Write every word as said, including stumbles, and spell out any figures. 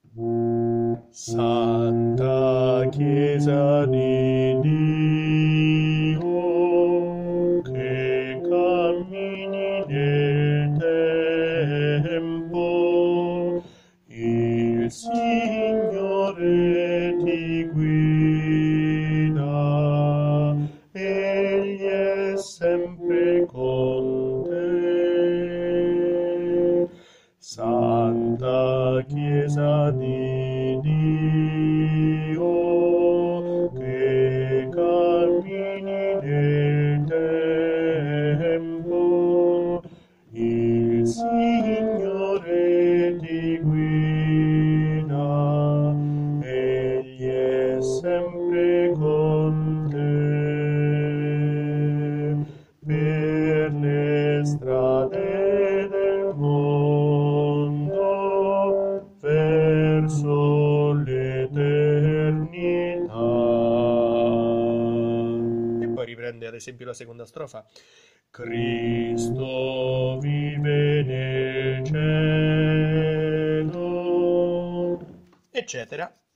Santa Chiesa di Dio, che cammini nel tempo, il Signore ti guida, Egli è sempre con te. Santa Chiesa di Dio, che cammini nel tempo, il Signore ti guida, Egli è sempre con te. Per le strade del mondo, verso l'eternità. E poi riprende ad esempio la seconda strofa. Cristo vive nel cielo, eccetera.